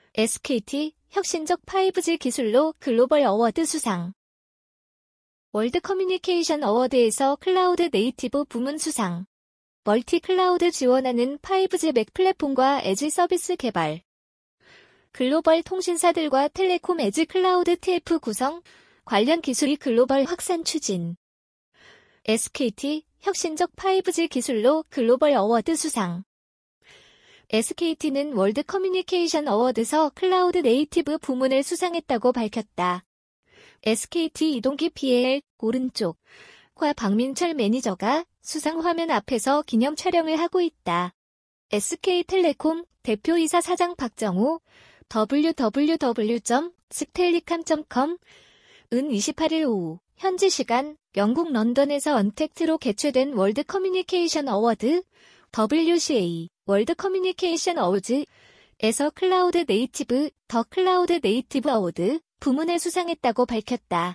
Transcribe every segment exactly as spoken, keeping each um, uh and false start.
에스케이티 혁신적 파이브지 기술로 글로벌 어워드 수상. 월드 커뮤니케이션 어워드에서 클라우드 네이티브 부문 수상. 멀티 클라우드 지원하는 파이브지 맥 플랫폼과 에지 서비스 개발. 글로벌 통신사들과 텔레콤 에지 클라우드 티에프 구성, 관련 기술이 글로벌 확산 추진. 에스케이티 혁신적 파이브지 기술로 글로벌 어워드 수상. 에스케이티는 월드 커뮤니케이션 어워드에서 클라우드 네이티브 부문을 수상했다고 밝혔다. 에스케이티 이동기 피엘 오른쪽과 박민철 매니저가 수상 화면 앞에서 기념 촬영을 하고 있다. 에스케이텔레콤 대표이사 사장 박정우 더블유 더블유 더블유 점 스텔리캄 점 컴 은 이십팔일 오후 현지 시간 영국 런던에서 언택트로 개최된 월드 커뮤니케이션 어워드 더블유씨에이 월드 커뮤니케이션 어워즈에서 클라우드 네이티브 더 클라우드 네이티브 어워드 부문을 수상했다고 밝혔다.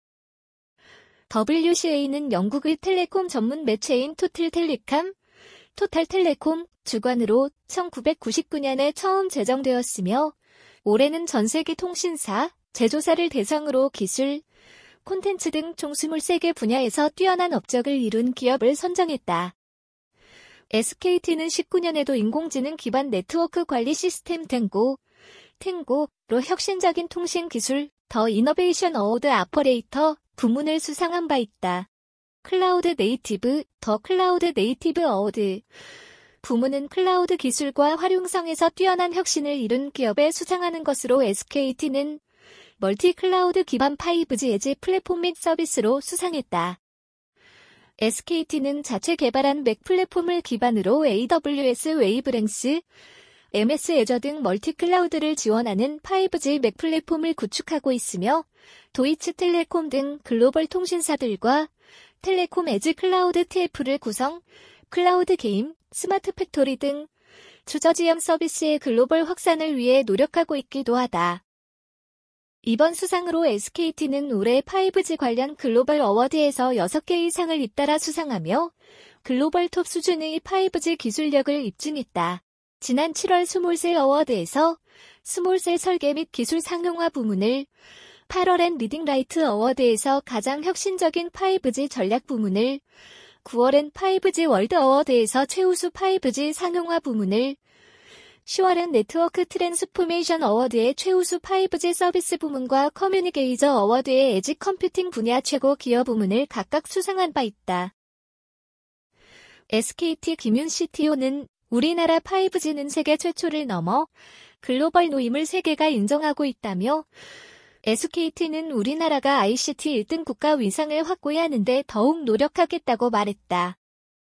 더블유씨에이는 영국의 텔레콤 전문 매체인 토틀텔레콤, 토탈텔레콤 주관으로 천구백구십구 년에 처음 제정되었으며 올해는 전 세계 통신사, 제조사를 대상으로 기술, 콘텐츠 등 총 이십삼 개 분야에서 뛰어난 업적을 이룬 기업을 선정했다. 에스케이티는 십구 년에도 인공지능 기반 네트워크 관리 시스템 탱고, 탱고로 혁신적인 통신 기술 더 이너베이션 어워드 아퍼레이터 부문을 수상한 바 있다. 클라우드 네이티브 더 클라우드 네이티브 어워드 부문은 클라우드 기술과 활용성에서 뛰어난 혁신을 이룬 기업에 수상하는 것으로 에스케이티는 멀티 클라우드 기반 파이브지 에지 플랫폼 및 서비스로 수상했다. 에스케이티는 자체 개발한 맥 플랫폼을 기반으로 에이더블유에스 웨이브랭스, 엠에스 애저 등 멀티 클라우드를 지원하는 파이브지 맥 플랫폼을 구축하고 있으며 도이치텔레콤 등 글로벌 통신사들과 텔레콤 에지 클라우드 티에프를 구성, 클라우드 게임, 스마트 팩토리 등 주저지역 서비스의 글로벌 확산을 위해 노력하고 있기도 하다. 이번 수상으로 에스케이티는 올해 파이브지 관련 글로벌 어워드에서 여섯 개의 상을 잇따라 수상하며 글로벌 톱 수준의 파이브지 기술력을 입증했다. 지난 칠월 스몰셀 어워드에서 스몰셀 설계 및 기술 상용화 부문을, 팔월엔 리딩라이트 어워드에서 가장 혁신적인 파이브지 전략 부문을, 구월엔 파이브지 월드 어워드에서 최우수 파이브지 상용화 부문을, 시월엔 네트워크 트랜스포메이션 어워드의 최우수 파이브지 서비스 부문과 커뮤니케이저 어워드의 에지 컴퓨팅 분야 최고 기업 부문을 각각 수상한 바 있다. 에스케이티 김윤 씨티오는 우리나라 파이브지는 세계 최초를 넘어 글로벌 노임을 세계가 인정하고 있다며 에스케이티는 우리나라가 아이씨티 일 등 국가 위상을 확고히 하는데 더욱 노력하겠다고 말했다.